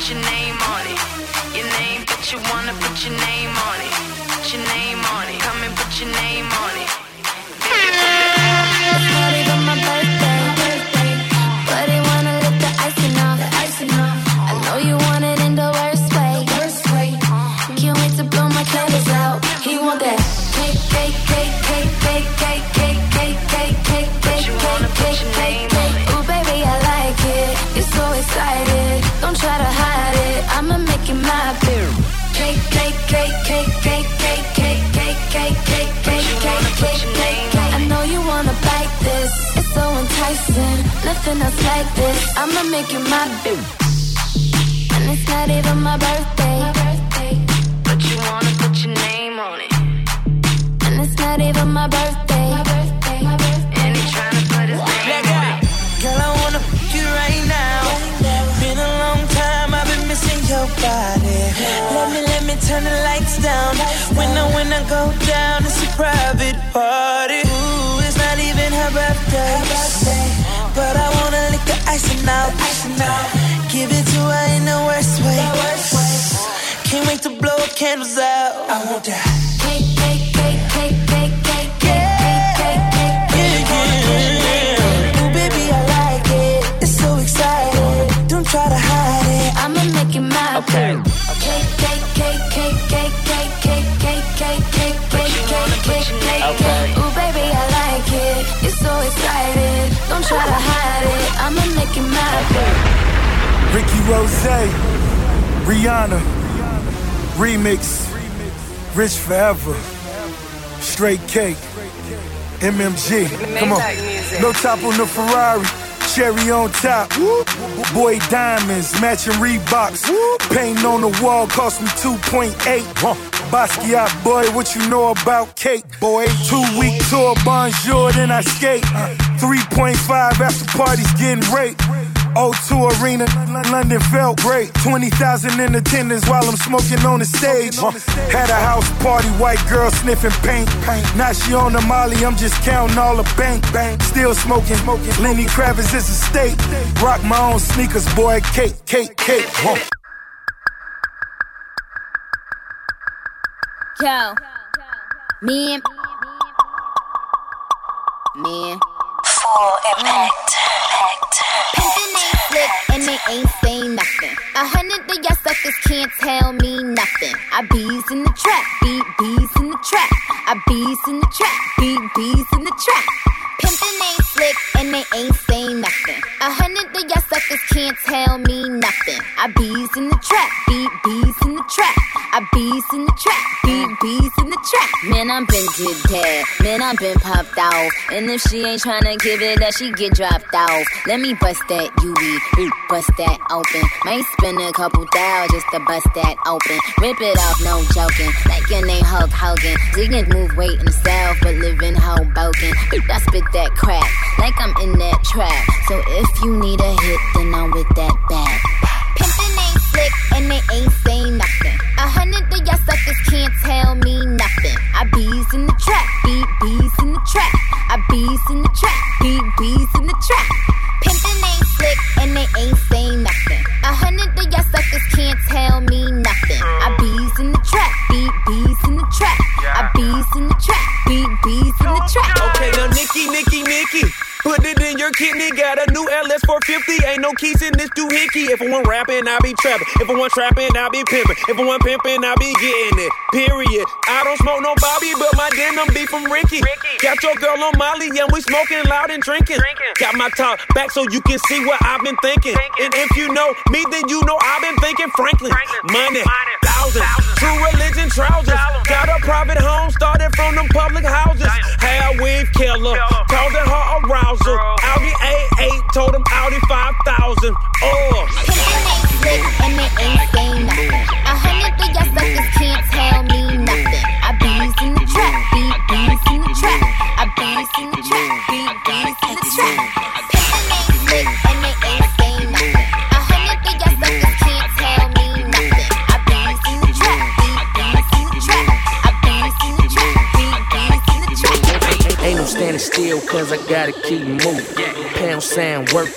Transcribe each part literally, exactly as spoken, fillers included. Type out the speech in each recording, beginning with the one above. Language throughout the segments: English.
put your name on it. Your name, but you wanna put your name on it. Put your name on it. Come and put your name on it. It's not even my birthday, but he wanna lick the icing off. I know you want it in the worst way. Can't wait to blow my candles out. He want that cake, cake, cake, cake, cake, cake, cake, cake, cake, cake, cake, cake, cake, cake. Ooh, baby, I like it. You're so excited. Don't try to hide it. I'ma make it my beer. Cake, cake, cake, cake, cake, cake, cake, cake, cake, cake, cake, cake, cake, cake. I know you wanna bite this. It's so enticing. Nothing else like this. I'ma make it my beer. And it's not even my birthday. But you wanna put your name on it. And it's not even my birthday. And he tryna put his name on it. Girl, I wanna fuck you right now. Been a long time, I've been missing your body. Let me, let me turn the lights down. When I, when I go down, it's a private party. Ooh, it's not even her birthday. But I wanna lick the icing out. Give it to her in the worst way. Can't wait to blow candles out. I want that. Cake, cake, cake, cake, cake, cake, cake, cake, cake, cake, cake. Ooh, baby, I like it. It's so exciting. Don't try to hide it. I'ma make it my Okay. Cake, cake, cake, cake, cake, cake, cake, cake, cake, cake, cake, cake, cake, cake. Okay. Ooh, baby, I like it. You're so excited. Don't try to hide it. I'ma make it my Ricky Rose, Rihanna, Remix, Rich Forever, Straight Cake, M M G. Come on. No top on the Ferrari, cherry on top. Boy diamonds, matching Reeboks. Paint on the wall cost me two point eight. Basquiat, boy, what you know about cake, boy? Two week tour, bonjour, then I skate. three point five after parties getting raped. O two Arena, London felt great. twenty thousand in attendance while I'm smoking on the stage. Had a house party, white girl sniffing paint. Now she on the molly, I'm just counting all the bank. Still smoking, Lenny Kravitz is a state. Rock my own sneakers, boy, cake, cake, cake. Whoa. Yo, me and me and Full impact. pimpin' ain't slick and they ain't saying nothing. A hundred of y'all suckers can't tell me nothing. I bees in the trap, beat bees in the trap. I bees in the trap, beat bees in the trap. Pimpin' ain't slick and they ain't saying nothing. A hundred of y'all suckers can't tell me nothing. I bees in the trap, beat bees in the trap. I bees in the trap, beat bees in the trap. Man, I'm been did that. Man, I'm been popped out. And if she ain't tryna give it up, she get dropped off. Let me bust that U V, bust that open. Might spend a couple thou just to bust that open. Rip it off, no joking. Like your name Hulk Hogan. Ziggins move weight in the south, but live in Hoboken. I spit that crap, like I'm in that trap. So if you need a hit, then I'm with that bag. Pimpin' ain't slick and they ain't saying nothing. A hundred of y'all suckers can't tell me nothing. I bees in the trap, beat bees in the trap. I bees in the trap, beat bees in the trap. Pimpin' ain't slick and they ain't saying nothing. A hundred of y'all suckers can't tell me nothing. I bees in the trap, beat bees in the trap. I bees in the trap, beat bees in the trap. Okay, now Nikki, Nikki, Nikki. Put it in your kidney, got a new L S four fifty. Ain't no keys in this doohickey. If I want rapping, I be trapping. If I want trapping, I be pimping. If I want pimping, I be getting it. Period. I don't smoke no Bobby, but my denim be from Ricky. Got your girl on Molly, and we smoking loud and drinking. Got my top back so you can see what I've been thinking. And if you know me, then you know I've been thinking Franklin. Money, thousands, true religion trousers. Got a private home, started from them public houses. Hair weave killer, causing her arousal. Audi A eight, told him Audi five thousand. Oh. Pimpin' ain't slick and they ain't saying nothing. A hundred of y'all suckers can't tell me nothing. I bees in the trap, beat bees in the trap. I bees in the trap, beat bees in the trap. Pimpin' ain't slick and they ain't saying nothing. A hundred of y'all suckers can't tell me nothing. I bees in the trap, beat bees in the trap. I bees in the trap, beat bees in the trap. Ain't no standing still, cause I gotta keep moving. Pound sound working,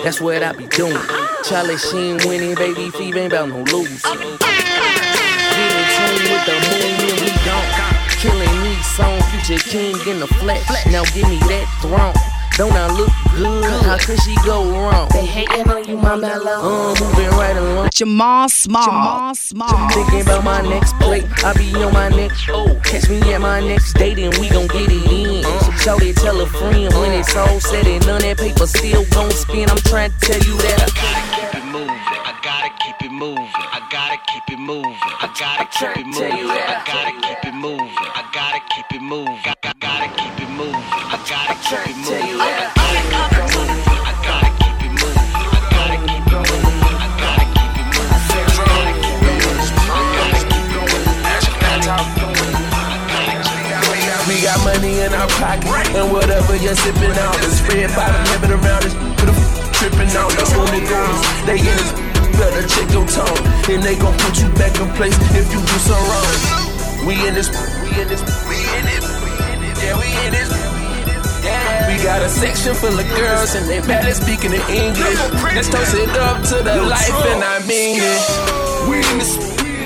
that's what I be doing. Charlie Sheen winning, baby, Phoebe ain't bout no losing. Get in tune with the moon and we don't. Killing these songs, future king in the flesh. Now give me that throne. Don't I look good? How could she go wrong? They hating on you, my mellow. Uh, moving right along. Jamal Small. Jamal Small. Thinking about my next plate. I be on my next show. Catch me at my next date and we gon' get it in. So shorty tell a friend when it's all said and done, that paper still gon' spin. I'm trying to tell you that I gotta keep it moving. I gotta keep it moving. I gotta keep it moving. I gotta keep it moving. I gotta keep it moving. I gotta keep it moving. I gotta keep it moving. I gotta keep it moving. I gotta keep it moving. I gotta keep it moving. I gotta keep it moving. I gotta keep it moving. I gotta keep it moving. We got money in our pocket, and whatever you're sipping out is spread by the living around us. Put a f- tripping out, that's when it goes. They in this, better check your tone, and they gon' put you back in place if you do something wrong. We in this, we in this, we in it, yeah, we in this. Yeah. We got a section full of girls and they barely speaking in English. Let's toast it up to the life and I mean it. We in this,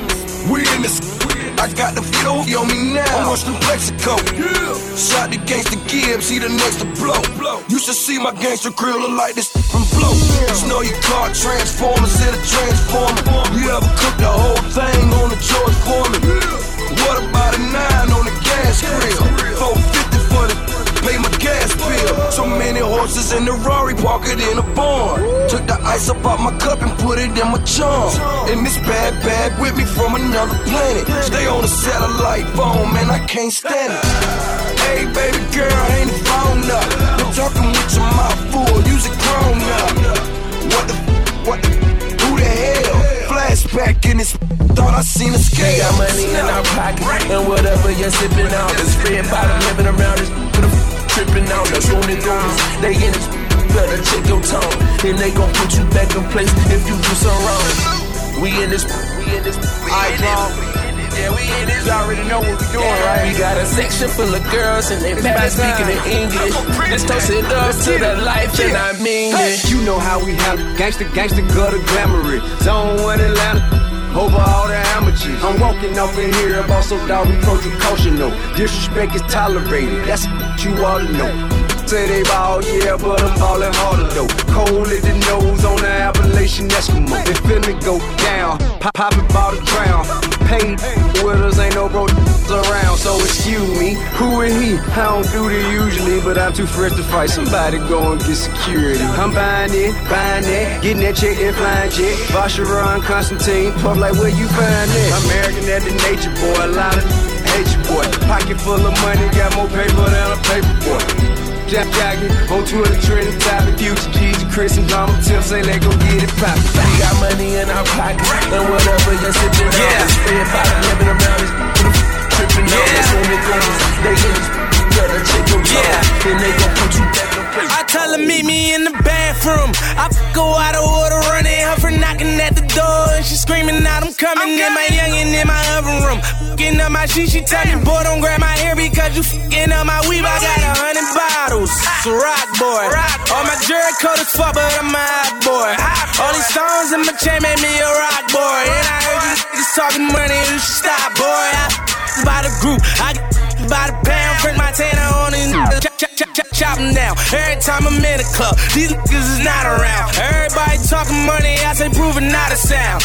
we in this. I got the flow on me now. I'm on New Mexico. Yeah. Shot the gangsta Gibbs, he the next to blow. You should see my gangsta grill look like this from blow. Just know your car transformers in a transformer. You ever cook the whole thing on a George Foreman? What about a nine on the gas grill? four fifty for the pay my gas bill. So many horses in the Rari, park it in a barn. Took the ice up out my cup and put it in my charm. And this bad bag with me from another planet. Stay on a satellite phone, man, I can't stand it. Hey, baby girl, ain't the phone up. You're talking with your mouth full, use it grown up. What the, what the, who the hell? Flashback in this, thought I seen a scale. We got money in our pocket, and whatever you're sipping out is spread by the living around us. Put a f- tripping out, that's when it goes. They in this, better check your tone, and they gon' put you back in place if you do something wrong. We in this, we in this, we in this. Yeah, we in this. You already know what we doing, yeah, right? We got a section full of girls and they better speaking in English. Let's toast it up to the life and I mean it. You know how we have gangsta, gangsta, gutter, glamoury. Zone one Atlanta, over all the amateurs. I'm walking off in here about so dog reproach with caution, no. Disrespect is tolerated, that's what you ought to know. Say they ball, yeah, but I'm ballin' harder though. Cold at the nose on the Appalachian Eskimo. It finna go down, pop, pop it by the drown. Paid with us, ain't no bro around. So excuse me, who is he? I don't do this usually, but I'm too fresh to fight. Somebody go and get security. I'm buying it, buying that, getting that check and flying jet. Vacheron, Constantine, puff like where you find that? American at the nature boy, a lot of hate you boy. Pocket full of money, got more paper than a paper boy. Jack Jacket, on Twitter, trending topic. Future G's, Chris and Donald Tim say they gon' get it poppin'. We got money in our pocket, and whatever you're sipping on, yeah. Spread by the living around us. Put a f- trippin' yeah. on us when it goes. They in this, better check your tone, yeah. and they gon' put you back in place. I tell her meet me in the bathroom. I go out of order, running her for knocking at the door, and she screaming out, I'm coming. Okay. In my youngin' in my oven room, f***ing up my shit. She tell me, boy, don't grab my hair because you f***ing up my weave. I got a hundred bottles, it's a rock boy. All my jury coat is fuck, but I'm a hot boy. All these stones in my chain made me a rock boy. And I heard you niggas talking money, you should stop, boy. I by the group, I by the pound, print my tanner on these niggas, chop, chop, chop, chop, chop them down. Every time I'm in a club, these niggas is not around. Everybody talking money, I say proving not a sound.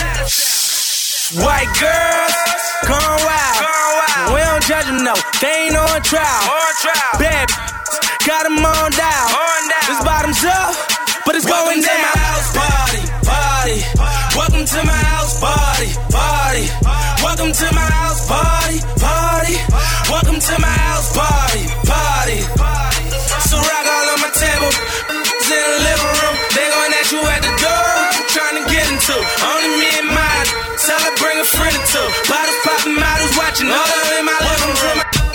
White girls, gone wild. We don't judge them, no, they ain't on trial. Bad got them on down. This bottom's up, but it's going down. Welcome to my house party, party. Welcome to my house party, party. Welcome to my house party, party. Welcome to my house party, party. So rock all on my table, in the living room. They gon' ask you at the door, what you tryna get into? Only me and mine, tell her bring a friend or two. Bottles popping, models watching, all up in my living room.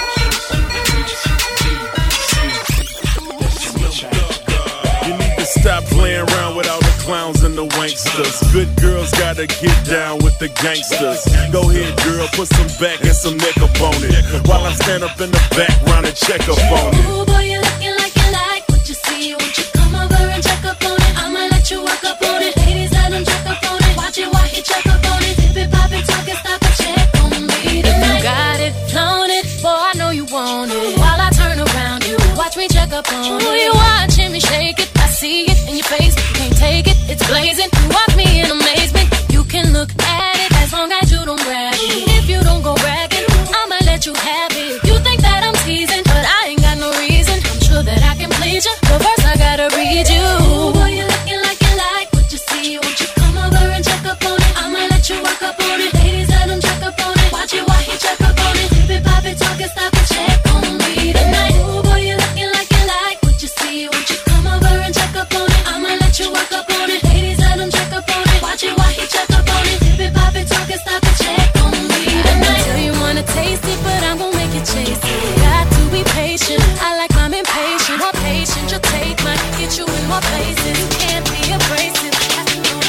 Stop playing around with all the clowns and the wanksters. Good girls gotta get down with the gangsters. Go ahead, girl, put some back and some neck up on it, while I stand up in the background and check up on it. Ooh, boy, you're looking like you like what you see. Won't you come over and check up on it? I'ma let you work up on it. Ladies, let him check up on it. Watch it while he check up on it. Dip it, pop it, talk it, stop it, check on me tonight. If you got it, flown it, boy, I know you want it. While I turn around, you watch me check up on it. Who you watching me shake it? I see it in your face. You can't take it, it's blazing. You watch me in amazement. You can look at it as long as you don't grab it. If you don't go bragging, I'ma let you have it. You think that I'm teasing, but I ain't got no reason. I'm sure that I can please you, but first I gotta read you. Ooh, boy, you looking like you like what you see. Won't you come over and check up on it? I'ma let you work up on it. Ladies, let him check up on it. Watch it while he check up on it. Dip it, pop it, talk it, stop it, check on me tonight. Ooh, boy, you looking like you like what you see. Won't you come over and check up on it? I'ma let you work up on it. Ladies, let him check up on it. Watch it while he check up on it. Dip it, pop it, talk it, stop it, check on me tonight. Tell you wanna taste it, but I'm gon' make you chase it. Got to be patient. I like I'm impatient. More patient, you'll take mine. Get you in more places. You can't be abrasive. Have to know the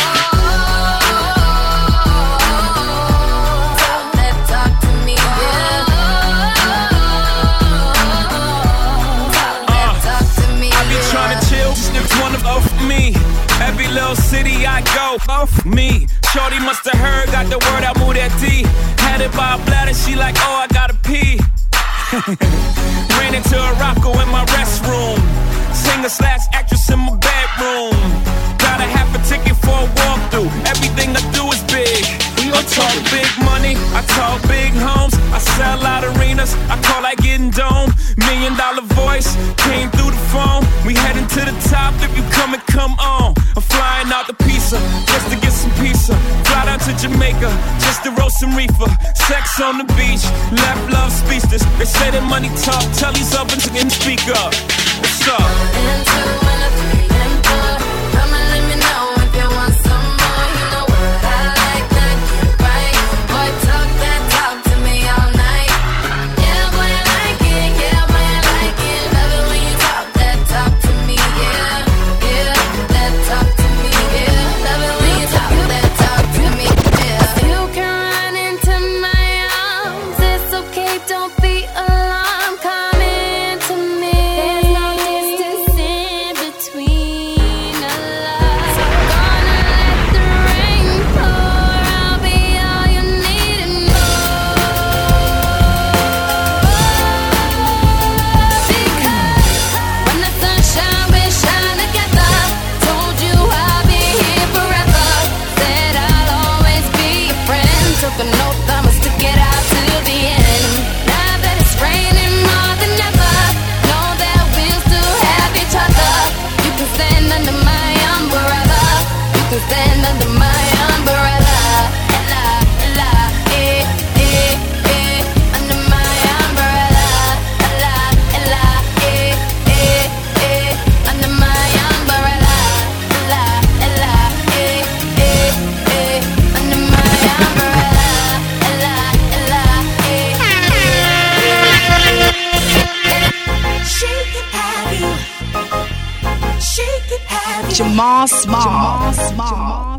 talk that talk to me, yeah. Talk that talk to me, I be yeah. tryna chill, just one of both me. Every little city I go, both me. Shorty musta heard, got the word out, move that D. Had it by a bladder, she like, oh, I gotta pee. Ran into a rocko in my restroom. Singer slash actress in my bedroom. Got a half a ticket for a walkthrough. Everything I do is big. I talk big money, I talk big homes. I sell out arenas, I call like getting dome. Million dollar voice, came through the phone. We heading to the top, if you come and come on. I'm flying out the pizza, just to get some pizza. Fly down to Jamaica, just to roast some reefer. Sex on the beach, left love speechless. They say that money talk, tell these up and speak up. What's up? And two and a three and four. Come and let me know if you want some more. You know what I like, that right. Boy, talk that talk to me all night. Yeah, boy, I like it. Yeah, boy, I like it. Love it when you talk that talk to me. Yeah, yeah, that talk to me. Yeah, love it when you talk that talk to me. Yeah, you can run into my arms. It's okay, don't be alarmed. Come into me. There's no distance in between us. So gonna let the rain pour. I'll be all you need and more. Because when the sun shine, we shine together. Told you I'll be here forever. Said I'll always be your friend. Took an oath, I'ma stick it out till the end. Now that it's raining more than ever, know that we'll still have each other. You can stand under my umbrella. You can stand under my umbrella. Ella, ella, eh, eh, eh. Under my umbrella. Ella, ella, eh, eh, eh. Under my umbrella. Ella, ella, eh, eh, eh. Under my umbrella. Ella, ella, eh, eh. She can have you. She can have you. Jamal Small. Jamal Small.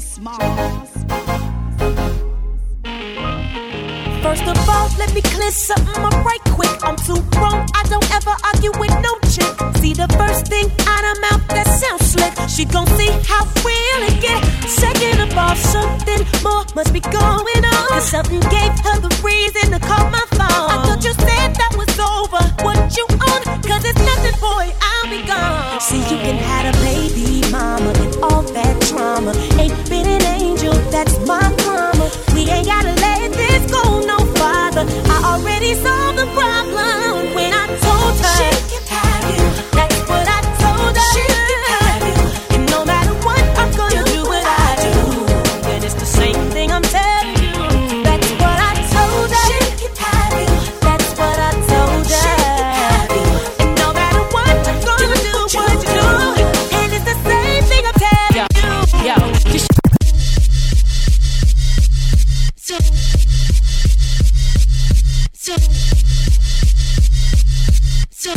First of all, let me clear something up right quick. I'm too grown, I don't ever argue with no chick. See the first thing out of mouth that sounds slick. She gon' see how real it get. Second of all, something more must be going on. Cause something gave her the reason to call my phone. I thought you said that was over. What you on? Cause it's nothing, boy, I'll be gone. See, you can have a baby mama and all that drama. Ain't been an angel, that's my karma. We ain't gotta let this go no farther. I already solved the problem when I told her she can have you. That's what I told her. She can have you. And no matter what, I'm gonna do what I do. And it's the same thing I'm telling you. That's what I told her. She can have you. That's what I told her. She can have you. And no matter what, I'm gonna do what you do. And it's the same thing I'm telling you. Yo, yo. So, so, so.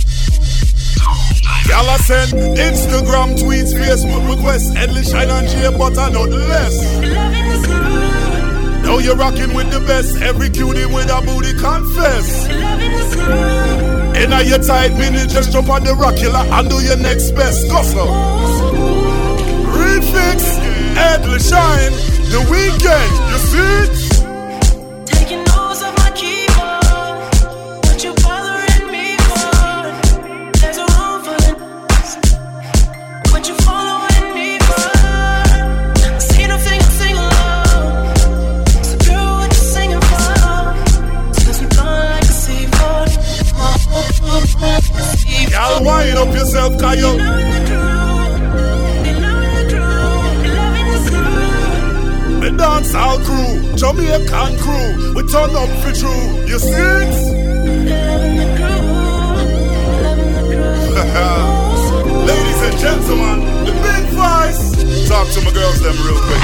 Y'all are send Instagram tweets, Facebook requests, Edley Shine and J Butter, not less. Now you're rocking with the best. Every cutie with a booty confess. In a your tight minute, just jump on the rock killer and do your next best. Go so. Fix, Edley Shine, The Weekend, you see it? Taking notes of my keyboard, what you bothering me for? There's a room for it. What you following me for? See the thing I sing along. So girl, what you singing for? Since we gone like a seaboard. Y'all wind up yourself, Kyle. The dancehall crew, Jamaican crew, we turn up for true. You see it? Ladies and gentlemen, the big voice. Talk to my girls them real quick.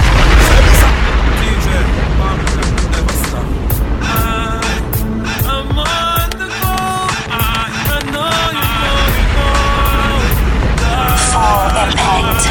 D J, never stop. I, I'm on the go. I, I know you know you know. Full impact.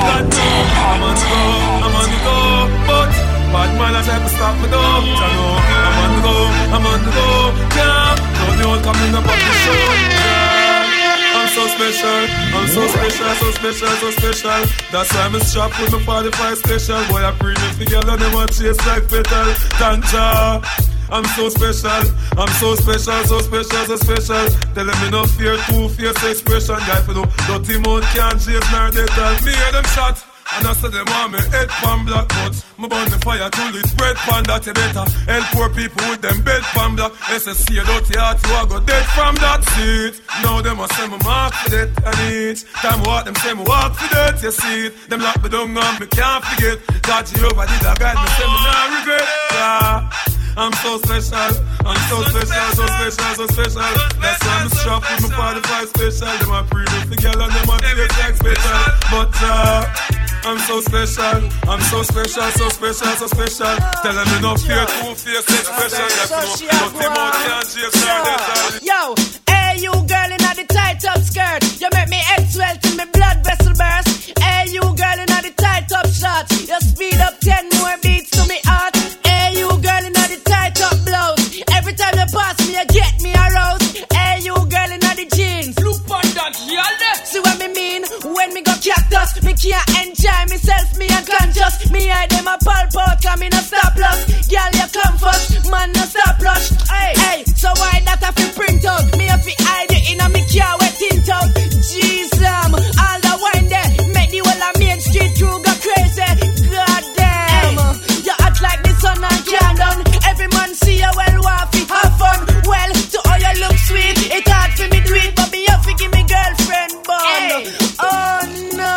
I'm on the go. I'm on the go. But bad man I try to stop me though. I know I'm on the go. I'm on the go. Yeah, don't you all coming up on the show. Yeah. I'm so special, I'm so special, so special, so special. That's why I'm strapped with my forty-five special. Boy, I premium together, they want chase like petal. Tanja, I'm so special, I'm so special, so special, so special. Tell them me no fear, two-face expression. Guy for no dirty mouth can't chase nor they tell me hear them shot. And I said them want me head pan black, but me burn the fire till it's bread pan that you better. Help poor people with them bed pan black. S S C a dirty heart, you a go dead from that seat. Now them a say me mark for that, and each time walk them say me walk for that, you see it. Them lock me down and me can't forget. God Jehovah did a guide me, say me not regret. Yeah. I'm so special, I'm so special, so special, so special. That's why I'm strapped with my forty-five special. Them a premium together, them a taste like special. But uh, I'm so special, I'm so special, so special, so special. Tell them me no fear, two-face expression. That's no, no Timon can't chase her, that's Yo, hey you girl in the tight up skirt. You make me exhale till my blood vessel burst. Hey you girl in the tight up shorts. You speed up ten more beats to me heart. Hey you girl in the tight up blouse. Every time you pass me, you get me aroused. Hey you girl in the jeans. Look on that, y'all. See what me mean? When me go cactus, me can't enjoy myself, me unconscious. Me hide them a pulp out, cause me no stop loss. Girl, you come first, man no stop rush. Hey, hey, so why that I feel print out? Me have to hide it in a me car wet tint out. Jeez, um, all the wine there, make the whole of Main Street crew go crazy. God damn, hey, you act like the sun and can down. Every man see you well, waffy, have fun. Well, to all you look sweet, it hard for me do it, but me have to give me girlfriend bun. Hey. Oh no,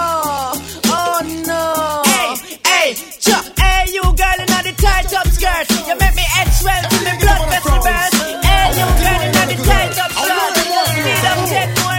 oh no. Hey, hey, chuck, hey, you girl in the tight up skirt. You make me head swell to me blood vessel burst. Hey, you girl in the tight up skirt. You speed up ten more.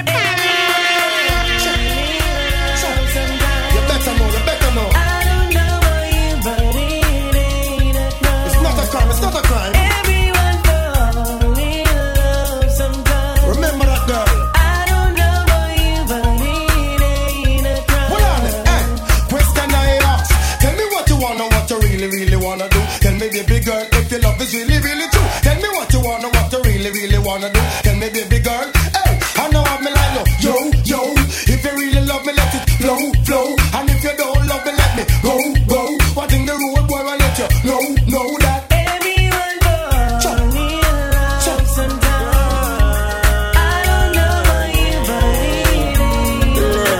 You better know, you better know. I don't know about you, but it ain't a crime. It's not a crime, it's not a crime. Everyone fall in love sometimes. Remember that girl. I don't know about you, but it ain't a crime. Hold on, hey, question I ask. Tell me what you wanna, what you really, really wanna do. Tell me, baby girl, if your love is really, really true. Tell me what you wanna, what you really, really wanna do. Tell me, baby girl, hey, I know I'm me like yo, yo. If you really love me, let it flow, flow. And if you don't love me, let me go, go. What in the road, boy, I let you know, know that. Everyone fall in love sometimes. I don't know about you, but it ain't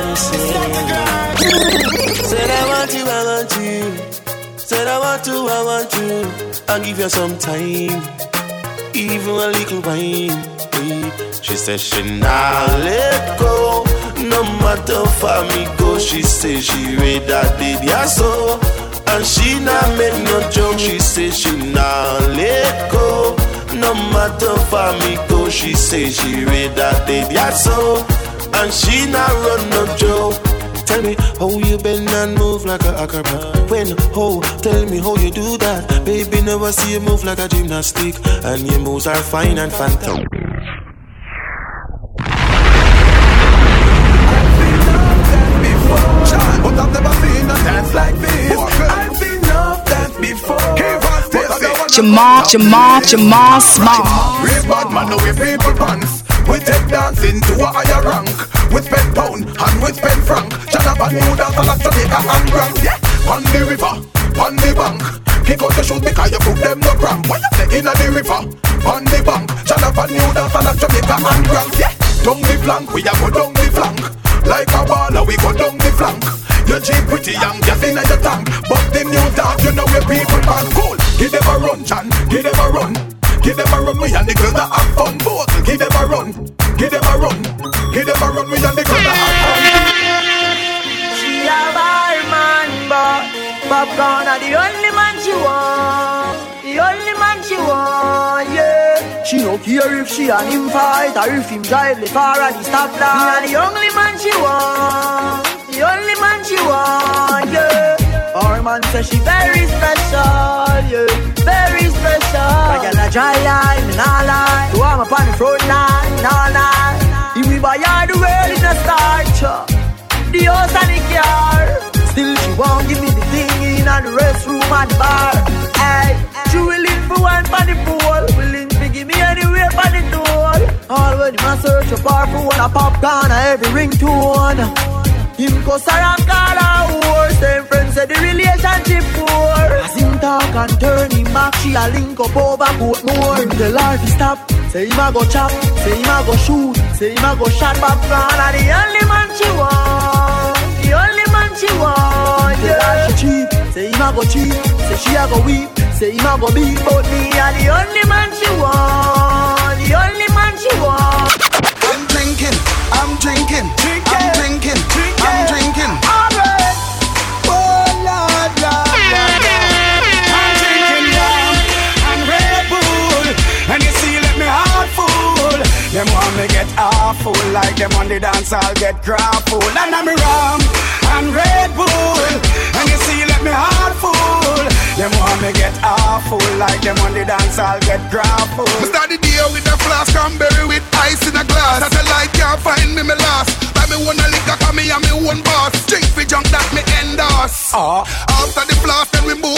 a crime. Said I want you, I want you. Said I want to, I want you. I'll give you some time, even a little wine. She said she not let go, no matter for me go. She say she read that did ya so, and she not make no joke. She say she not let go, no matter for me go. She say she read that did ya so, and she not run no joke. Tell me how you bend and move like a acrobat. When, oh, tell me how you do that. Baby, never see you move like a gymnastic, and your moves are fine and fantastic. But I've never seen a dance like this. I've seen enough dance before. Jamal, Jamal, Jamal Small. Real bad man, no way people pants. We take dancing to a higher rank. We spend pound and we spend franc. Jonathan New dance and Jamaica and Grand. Yeah, on the river, on the bank. Kick out the shoes because you put them no cramp. Why you say in the river, on the bank. Jonathan New dance and Jamaica and Grand. Yeah, down the flank, we a go down the flank. Like a baller, we go down the flank. Your Jeep pretty young, just in your tank. But the new dog, you know where people are cool. Give them a run, John, give them a run. Give them a run, we and the girls that have fun. Both, give them a run, give them a run. Give them a run, we and the girls that have fun. She a barman, but popcorn are the only man she want. The only man she want, yeah. She no care if she and him fight or if him drive the car at the stoplight. Me a the only man she want. The only man she want, yeah. Our man says she very special, yeah. Very special. I get a dry line, me nah lie. So I'm up on the front line, nah lie. If we buy all the world in a starch, the house and the car. Still she won't give me the thing in and the restroom and the bar. Hey, she willing for one for the pool, willing to give me anywhere for the tool. All when him a search for her phone, a popcorn, a every ringtone. Him cuss her and call her whore. Same friends say the relationship poor. As him talk and turn him back, she a link up over Portmore. Him tell her to stop, say him a go chop, say him a go shoot, say him a go shot popcorn. And the only man she want, the only man she want, yeah. Tell her she cheat, say him a go cheat, say she a go weep, say him a go beat. But me a the only man she want, the only man she want. I'm drinking, I'm drinking, drinking. I'm drinking, drinking. I'm drinking. Alright. Oh Lord, Lord, Lord. I'm drinking rum and Red Bull, and you see, let me heart full. Them want me get awful, like them on the dance, I'll get grappled. And I'm rum and Red Bull, and you see, let me heart full. Them want me get awful, like them on the dance, I'll get grappled. I start the day with a flask, cranberry with ice in a glass. That I like, can't find me, me last. Me wanna liquor, cause me and me one boss. Drink for junk that me endorse. uh. After the blast, then we move